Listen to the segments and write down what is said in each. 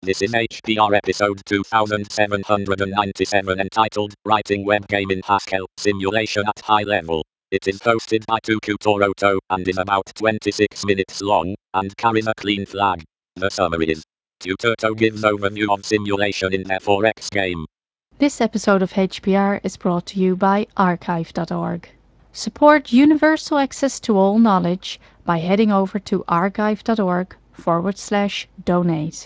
This is HPR episode 2797 entitled Writing Web Game in Haskell Simulation at High Level. It is hosted by Tuku Toroto and is about 26 minutes long and carries a clean flag. The summary is Tutoto gives overview of simulation in their 4X game. This episode of HPR is brought to you by archive.org. Support universal access to all knowledge by heading over to archive.org/donate.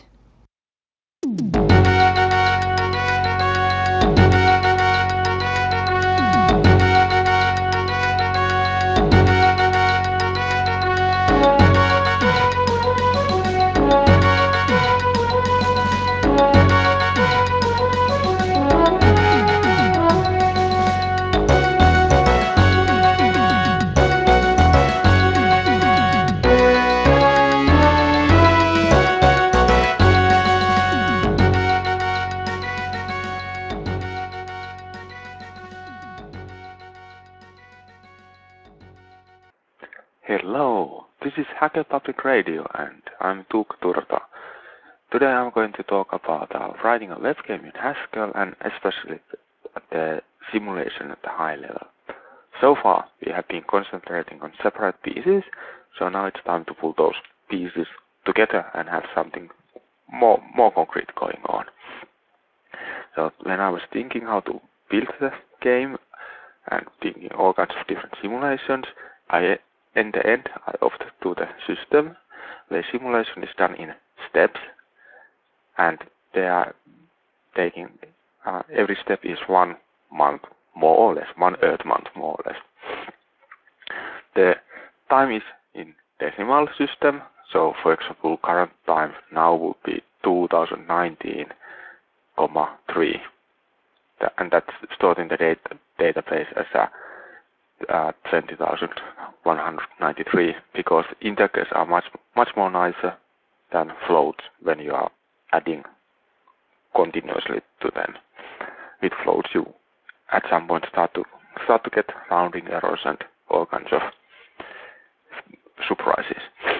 Hello, this is Hacker Public Radio and I'm Tuukka Turta. Today I'm going to talk about writing a web game in Haskell and especially the simulation at the high level. So far we have been concentrating on separate pieces, so now it's time to pull those pieces together and have something more concrete going on. So when I was thinking how to build the game and thinking all kinds of different simulations, in the end, I opted to the system where simulation is done in steps, and they are taking every step is 1 month more or less, 1 Earth month more or less. The time is in decimal system, so for example, current time now would be 2019,3, and that's stored in the database as a 20,193 because integers are much more nicer than floats when you are adding continuously to them. With floats you at some point start to get rounding errors and all kinds of surprises.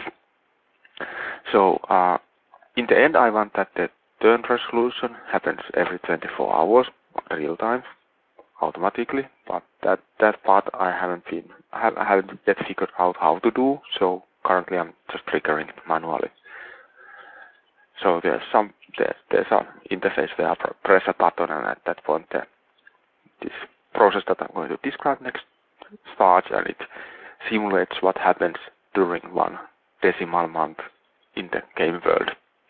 So in the end I want that the turn resolution happens every 24 hours real time automatically, but that part I haven't yet figured out how to do, so currently I'm just triggering it manually. So there's an interface where I press a button and at that point this process that I'm going to describe next starts and it simulates what happens during 1 decimal month in the game world.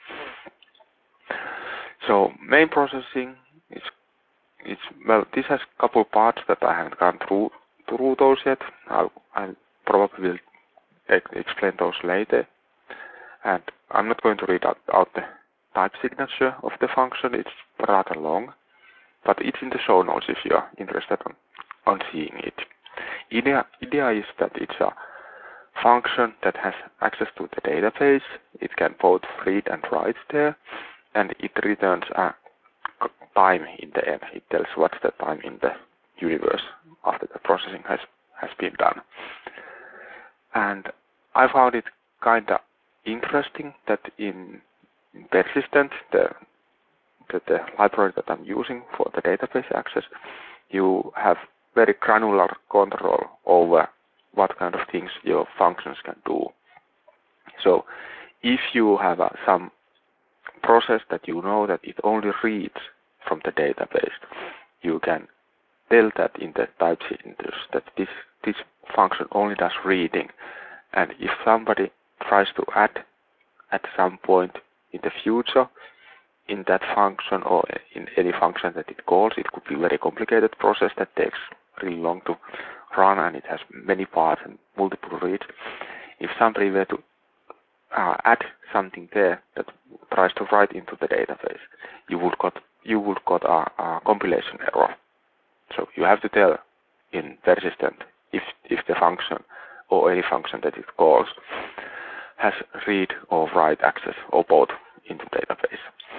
So main processing is this has a couple parts that I haven't gone through those yet. I probably will explain those later. And I'm not going to read out the type signature of the function. It's rather long, but it's in the show notes if you are interested on seeing it. Idea is that it's a function that has access to the database. It can both read and write there, and it returns a time in the end. It tells what's the time in the universe after the processing has been done. And I found it kinda interesting that in Persistent, the library that I'm using for the database access, you have very granular control over what kind of things your functions can do. So if you have some process that you know that it only reads from the database, you can tell that in the type signatures that this function only does reading, and if somebody tries to add at some point in the future in that function or in any function that it calls, it could be a very complicated process that takes really long to run and it has many parts and multiple reads. If somebody were to add something there that tries to write into the database, you would got a compilation error. So you have to tell in Persistent if the function or any function that it calls has read or write access or both into database.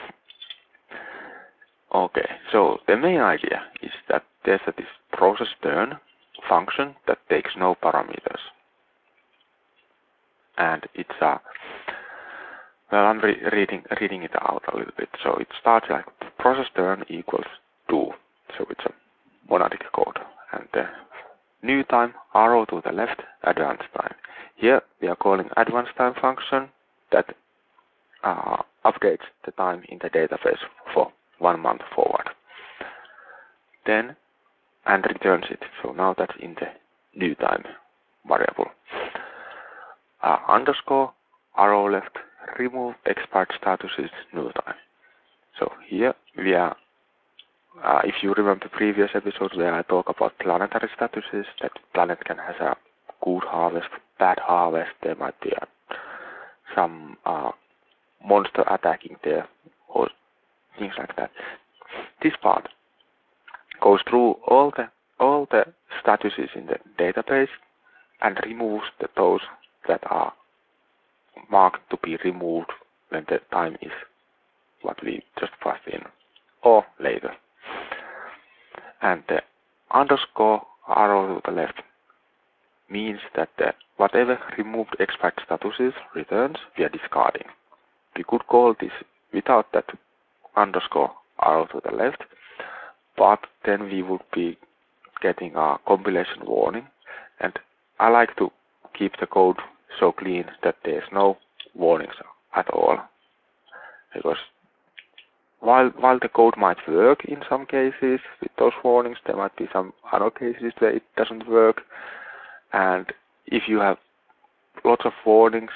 Okay, so the main idea is that there's this process turn function that takes no parameters, and it's a well, I'm reading it out a little bit. So it starts like process turn equals 2. So it's a monadic code. And the new time, arrow to the left, advanced time. Here we are calling advanced time function that updates the time in the database for 1 month forward. Then, and returns it. So now that's in the new time variable. Underscore, arrow left, remove expired statuses, new time. So here we are, if you remember the previous episode where I talk about planetary statuses, that planet can have a good harvest, bad harvest, there might be some monster attacking there, or things like that. This part goes through all the statuses in the database and removes those that are marked to be removed when the time is what we just passed in, or later. And the underscore arrow to the left means that whatever removed expired statuses returns, we are discarding. We could call this without that underscore arrow to the left, but then we would be getting a compilation warning, and I like to keep the code so clean that there's no warnings at all, because while the code might work in some cases with those warnings, there might be some other cases where it doesn't work, and if you have lots of warnings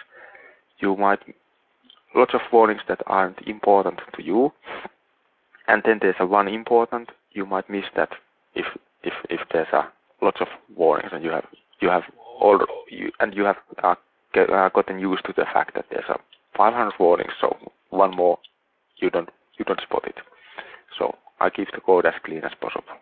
that aren't important to you, and then there's one important, you might miss that if there's lots of warnings and you have gotten used to the fact that there's 500 warnings, so one more you don't spot it. So I keep the code as clean as possible.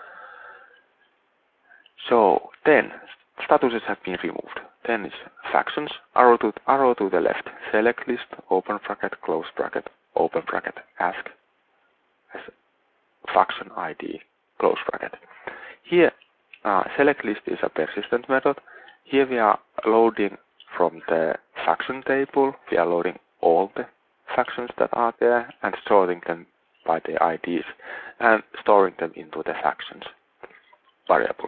So then statuses have been removed. Then is factions, arrow to the left, select list, open bracket, close bracket, open bracket, ask as faction ID, close bracket. Here select list is a persistent method. Here we are loading from the faction table, we are loading all the factions that are there and sorting them by their IDs and storing them into the factions variable.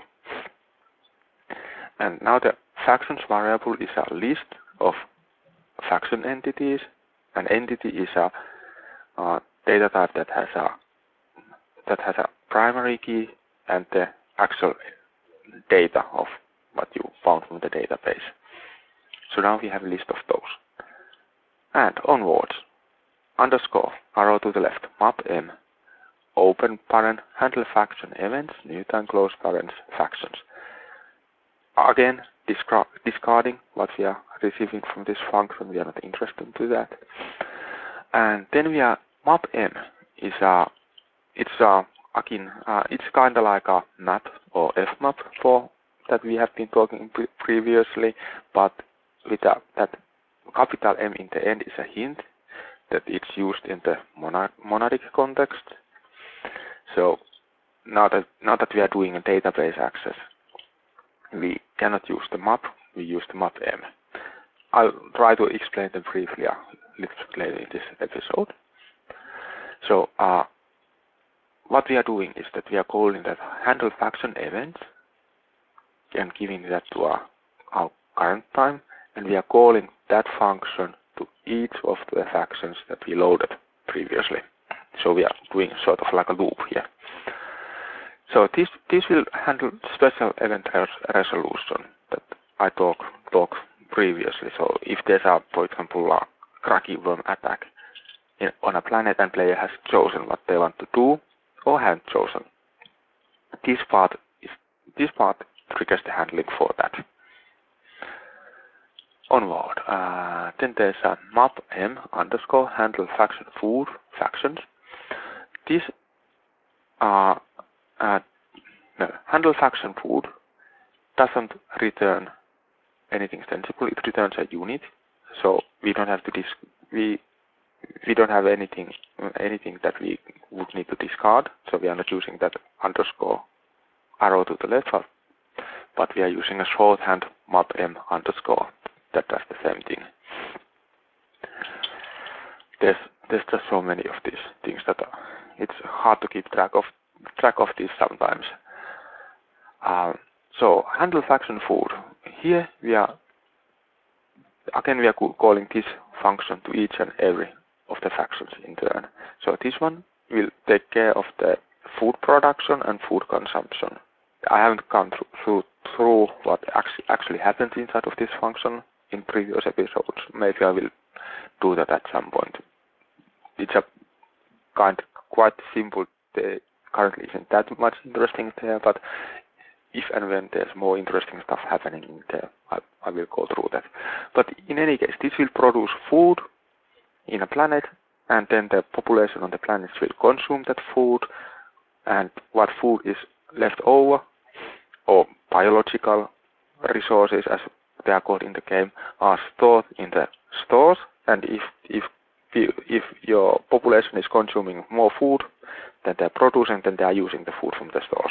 And now the factions variable is a list of faction entities. An entity is a data type that has a primary key and the actual data of what you found from the database. So now we have a list of those. And onwards, underscore, arrow to the left, map m, open parent, handle faction events, new time, close parents, factions. Again, discarding what we are receiving from this function, we are not interested in that. And then we are map m is it's kind of like a map or fmap for that we have been talking previously, but with that capital M in the end is a hint that it's used in the monadic context. So now that we are doing a database access, we cannot use the map, we use the map M. I'll try to explain them briefly a little bit later in this episode. So what we are doing is that we are calling that handle faction events and giving that to our current time, and we are calling that function to each of the factions that we loaded previously. So we are doing sort of like a loop here. So this will handle special event resolution that I talked previously. So if there's for example, a cracky worm attack on a planet and player has chosen what they want to do or haven't chosen, this part triggers the handling for that. Onward, then there's a map m underscore handle faction food factions. This handle faction food doesn't return anything sensible. It returns a unit, so we don't have to we don't have anything that we would need to discard. So we are not using that underscore arrow to the left, but we are using a shorthand map m underscore that does the same thing. there's just so many of these things that it's hard to keep track of these sometimes. So handle faction food. Here we are calling this function to each and every of the factions in turn. So this one will take care of the food production and food consumption. I haven't gone through what actually happens inside of this function in previous episodes. Maybe I will do that at some point. It's a quite simple. There currently isn't that much interesting there, but if and when there's more interesting stuff happening in there, I will go through that. But in any case, this will produce food in a planet, and then the population on the planet will consume that food, and what food is left over, or biological resources as they are called in the game, are stored in the stores, and if your population is consuming more food than they're producing, then they are using the food from the stores.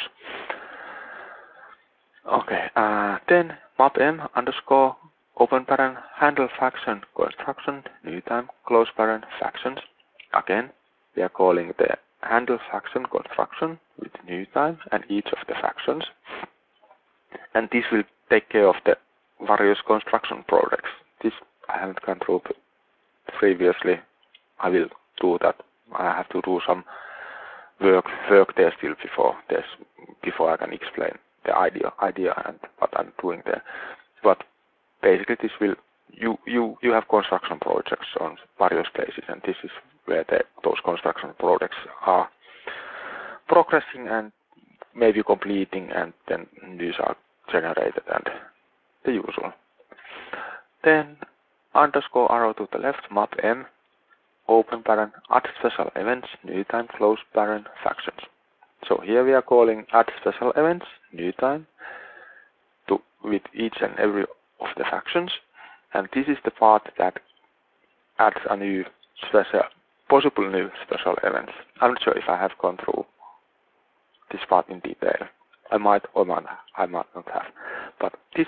Okay, then mapm underscore open paren handle faction construction new time close paren factions. Again, we are calling the handle faction construction with new time and each of the factions, and this will take care of the various construction projects. This I haven't gone through previously. I will do that. I have to do some work there still before I can explain the idea and what I'm doing there. But basically, this will you have construction projects on various places, and this is where those construction projects are progressing and maybe completing, and then these are generated and the usual. Then underscore arrow to the left mapm open paren add special events new time close paren factions. So here we are calling add special events new time with each and every of the factions, and this is the part that adds a new possible new special events. I'm not sure if I have gone through this part in detail. I might or I might not have, but this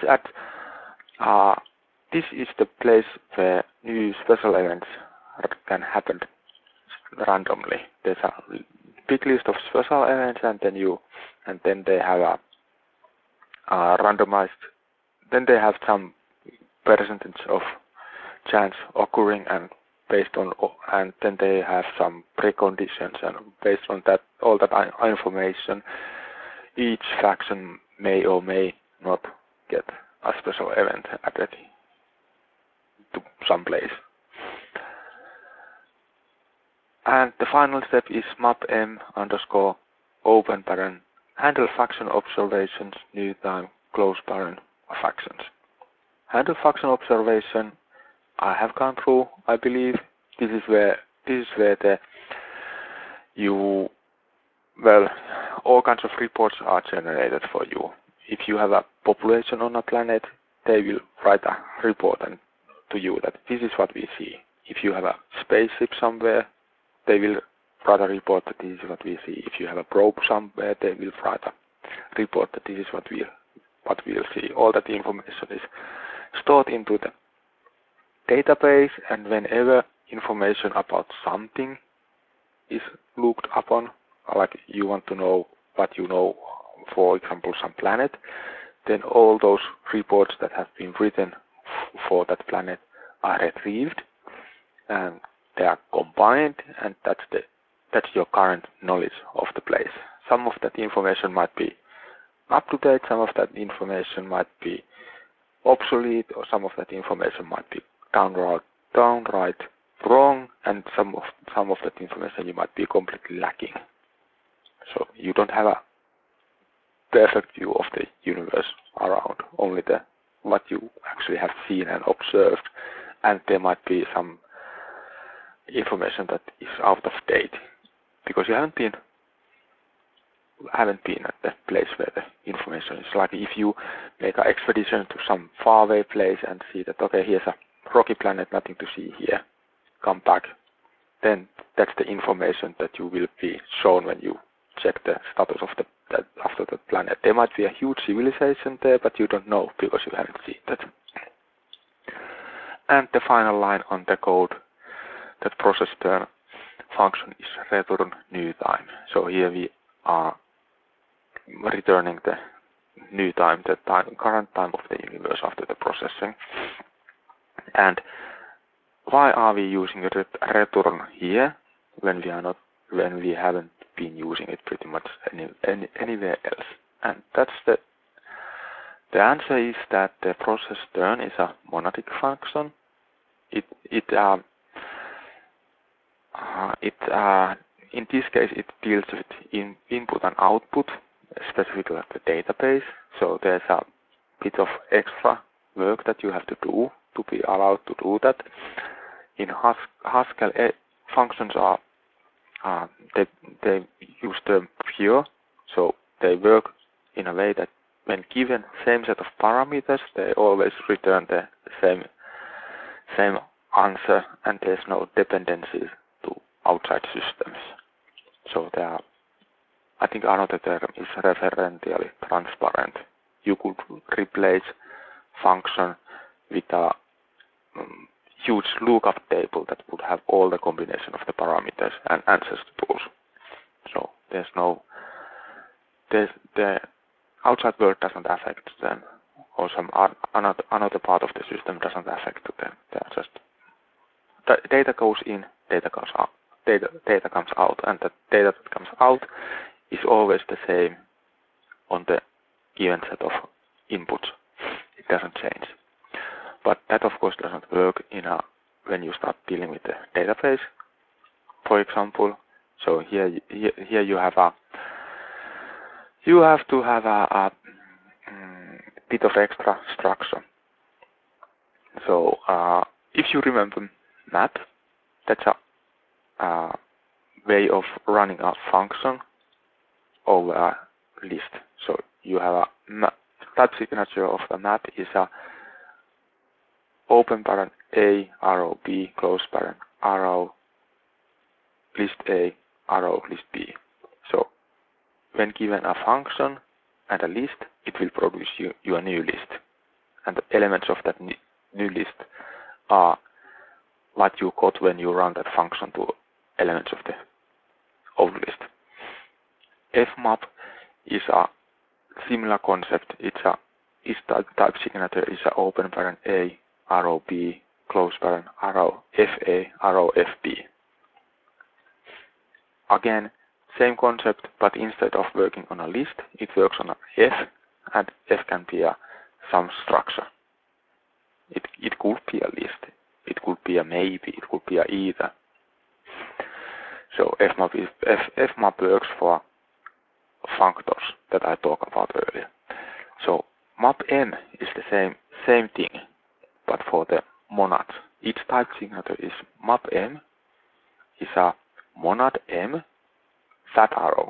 this is the place where new special events can happen randomly. There's a big list of special events, and then they have a randomized. Then they have some percentage of chance occurring, and then they have some preconditions, and based on that, all that information, each faction may or may not get a special event added to some place. And the final step is mapm underscore open paren handle faction observations new time close paren factions. Handle faction observation I have gone through. I believe this is where all kinds of reports are generated for you. If you have a population on a planet, they will write a report to you that this is what we see. If you have a spaceship somewhere, they will write a report that this is what we see. If you have a probe somewhere, they will write a report that this is what we'll see. All that information is stored into the database, and whenever information about something is looked upon, like you want to know what you know, for example, some planet, then all those reports that have been written for that planet are retrieved, and they are combined, and that's your current knowledge of the place. Some of that information might be up to date, some of that information might be obsolete, or some of that information might be downright wrong, and some of that information you might be completely lacking. So you don't have a perfect view of the universe around, only what you actually have seen and observed, and there might be some information that is out of date because you haven't been at the place where the information is. Like if you make an expedition to some faraway place and see that, okay, here's a rocky planet, nothing to see here, come back, then that's the information that you will be shown when you check the status of after the planet. There might be a huge civilization there, but you don't know because you haven't seen that. And the final line on the code that process turn function is return new time. So here we are returning the new time, the current time of the universe after the processing. And why are we using return here when we haven't been using it pretty much anywhere else? And that's the answer is that the process turn is a monadic function. In this case, it deals with input and output, specifically at the database. So there's a bit of extra work that you have to do to be allowed to do that. In Haskell, functions are they use the pure, so they work in a way that when given same set of parameters, they always return the same answer, and there's no dependencies to outside systems. So there are, I think another term is referentially transparent. You could replace function with a huge lookup table that would have all the combination of the parameters and answers to those. So the outside world doesn't affect them, or some another part of the system doesn't affect them. They are just data goes in, data comes out. Data comes out, and the data that comes out is always the same on the given set of inputs. It doesn't change. But that of course doesn't work when you start dealing with the database, for example. So here you have to have a bit of extra structure. So if you remember map, that's a way of running a function over a list. So you have a type signature of the map is a open parent A, arrow B, close parent, arrow, list A, arrow, list B. So when given a function and a list, it will produce you a new list. And the elements of that new list are what you got when you run that function to elements of the old list. Fmap is a similar concept. Its type signature is a open parent A, arrow B, close parent, arrow FA, arrow FB. Again, same concept, but instead of working on a list, it works on a F, and F can be some structure. It could be a list, it could be a maybe, it could be a either. So Fmap works for functors that I talked about earlier. So mapm is the same thing, but for the monads. Its type signature is mapm is a monad m, fat arrow,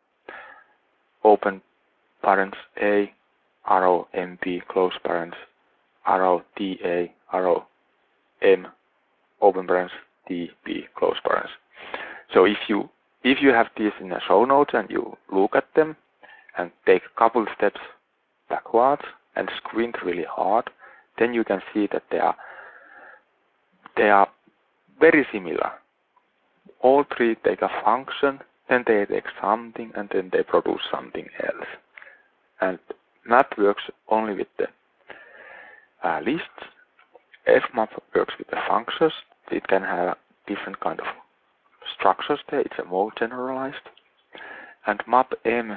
open parents A, arrow MP, close parents, arrow TA, arrow M, open parents TB, close parents. So if you have these in the show notes and you look at them and take a couple steps backwards and squint really hard, then you can see that they are very similar. All three take a function, then they take something, and then they produce something else. And map works only with the lists. Fmap works with the functions. It can have different kind of structures there. It's more generalized. And mapm,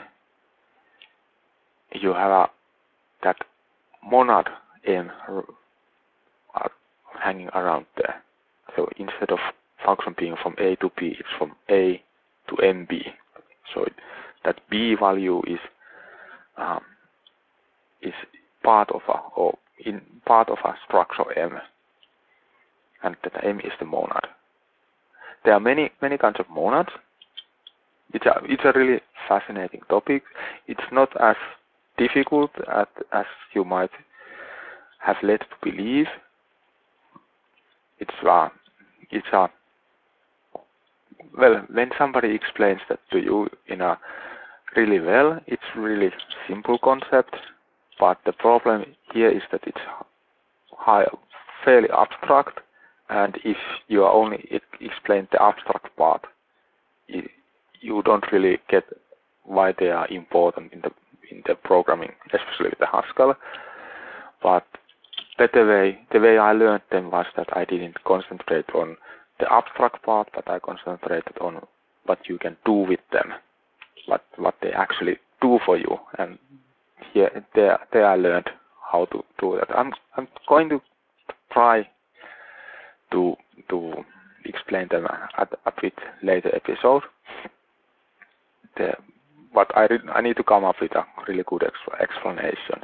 you have that monad m hanging around there. So instead of function being from A to B, it's from A to MB. So that B value is part of a structure M, and that M is the monad. There are many kinds of monads. It's a really fascinating topic. It's not as difficult as you might have led to believe. Well, when somebody explains that to you really well, it's really simple concept. But the problem here is that it's fairly abstract, and if you are only explained the abstract part, you don't really get why they are important in the programming, especially with the Haskell. But the way I learned them was that I didn't concentrate on the abstract part, but I concentrated on what you can do with them, what they actually do for you. And there I learned how to do that. I'm going to try to explain them at a bit later episode. But I need to come up with a really good explanation.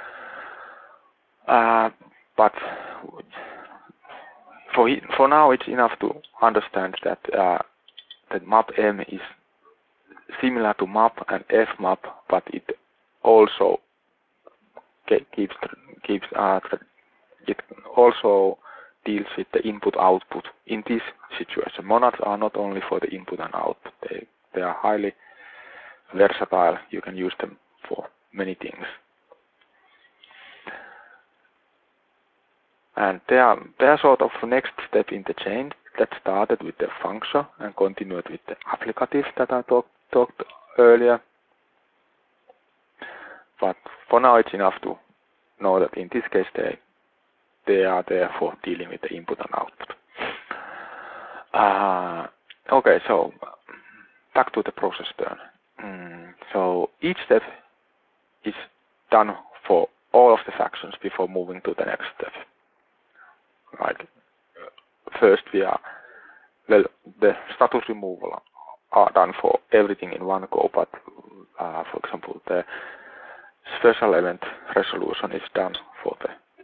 But for now, it's enough to understand that that map-m is similar to map and fmap, but it also it also deals with the input-output. In this situation, monads are not only for the input and output; they are highly versatile. You can use them for many things. And they are sort of next step in the chain that started with the function and continued with the applicative that I talked earlier. But for now, it's enough to know that in this case they are there for dealing with the input and output. Okay, so back to the process turn. So each step is done for all of the factions before moving to the next step. Like first the status removal are done for everything in one go, but for example the special event resolution is done for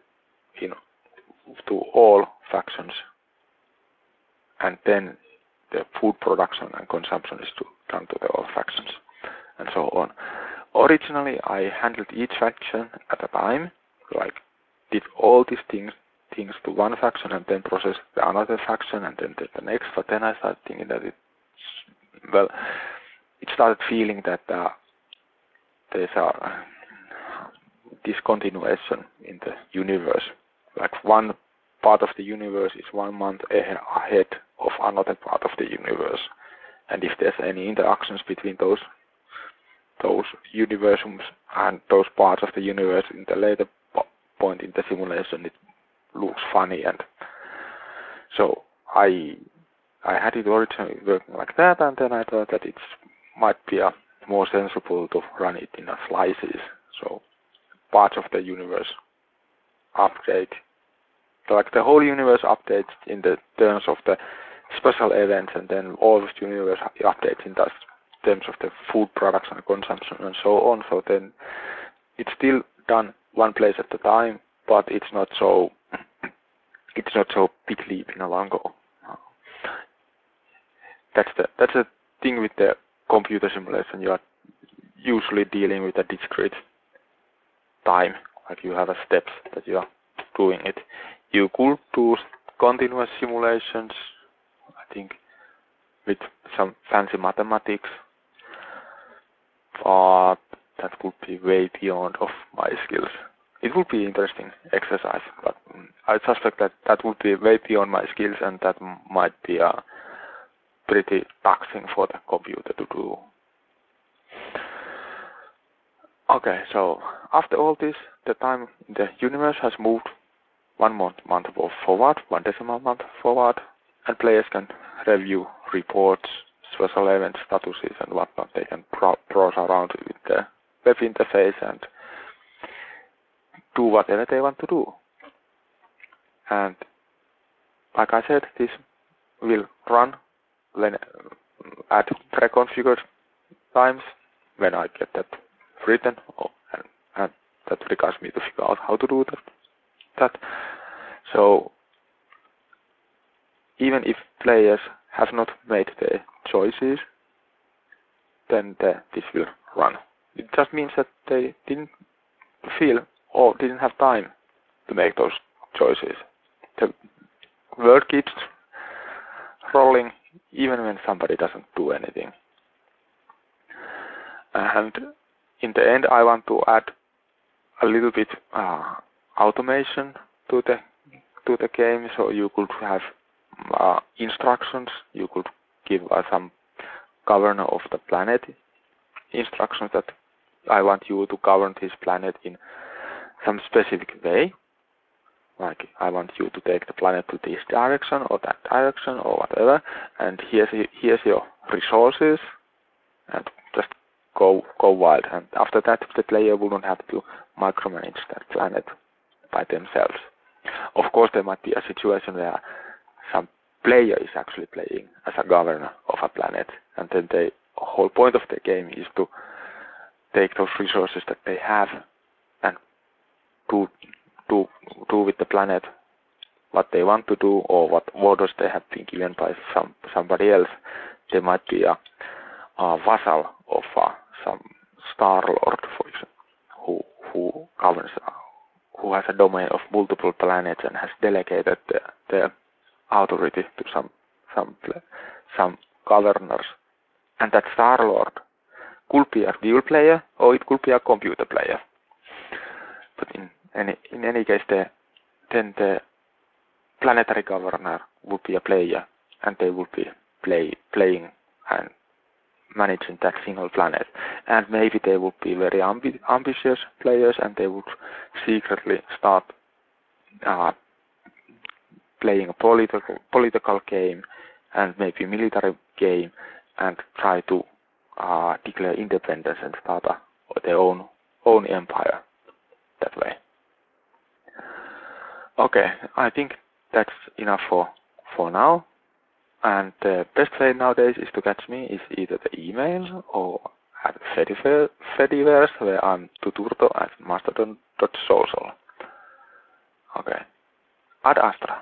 to all factions, and then the food production and consumption is done to all factions, and so on. Originally, I handled each faction at a time, like did all these things to one faction and then processed another faction and then the next. But then I started thinking that it started feeling that there's a discontinuation in the universe. Like one part of the universe is 1 month ahead of another part of the universe, and if there's any interactions between those universums and those parts of the universe in the later point in the simulation, it looks funny. And so I had it originally working like that, and then I thought that it might be more sensible to run it in slices. So parts of the universe update, like the whole universe updates in the terms of the special events, and then all of the universe updates in terms of the food production and consumption and so on. So then it's still done one place at a time, but it's not so big leap in a one go. That's the thing with the computer simulation. You are usually dealing with a discrete time, like you have a steps that you are doing it. You could do continuous simulations, I think, with some fancy mathematics, but that could be way beyond of my skills. It would be interesting exercise, but I suspect that would be way beyond my skills, and that might be pretty taxing for the computer to do. Okay, so after all this, the time in the universe has moved 1 month forward, 1 decimal month forward, and players can review reports, special event statuses, and whatnot. They can browse around with the web interface and do whatever they want to do. And like I said, this will run at preconfigured times when I get that written, and that requires me to figure out how to do that. So even if players have not made their choices, then this will run. It just means that they didn't feel or didn't have time to make those choices. The world keeps rolling even when somebody doesn't do anything. And in the end, I want to add a little bit automation to the game, so you could have instructions. You could give some governor of the planet instructions that I want you to govern this planet in some specific way. Like I want you to take the planet to this direction or that direction or whatever, and here's your resources, and just go wild. And after that, the player wouldn't have to micromanage that planet by themselves. Of course, there might be a situation where some player is actually playing as a governor of a planet, and then the whole point of the game is to take those resources that they have and do with the planet what they want to do, or what orders they have been given by somebody else. They might be a vassal of some Star Lord, for example, who governs, who has a domain of multiple planets and has delegated the authority to some governors. And that Star Lord could be a real player, or it could be a computer player. But in any case, then the planetary governor would be a player, and they would be playing and managing that single planet. And maybe they would be very ambitious players, and they would secretly start playing a political game and maybe military game, and try to declare independence and start their own empire that way. Okay, I think that's enough for now. And the best way nowadays is to catch me is either the email or at Fediverse, where I'm tuturto@mastodon.social. Okay, ad astra.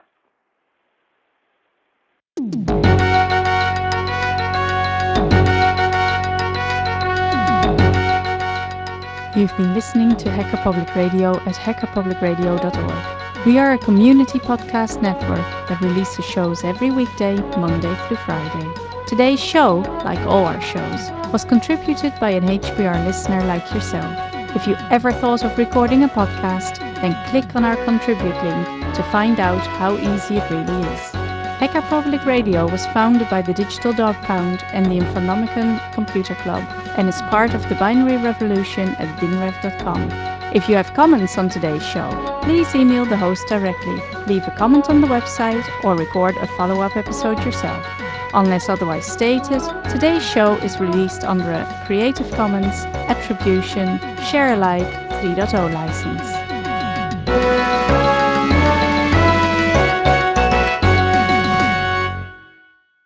You've been listening to Hacker Public Radio at hackerpublicradio.org. We are a community podcast network that releases shows every weekday, Monday through Friday. Today's show, like all our shows, was contributed by an HPR listener like yourself. If you ever thought of recording a podcast, then click on our contribute link to find out how easy it really is. Hacker Public Radio was founded by the Digital Dog Pound and the Infonomicon Computer Club, and is part of the binary revolution at binrev.com. If you have comments on today's show, please email the host directly, leave a comment on the website, or record a follow-up episode yourself. Unless otherwise stated, today's show is released under a Creative Commons Attribution Share Alike 3.0 license.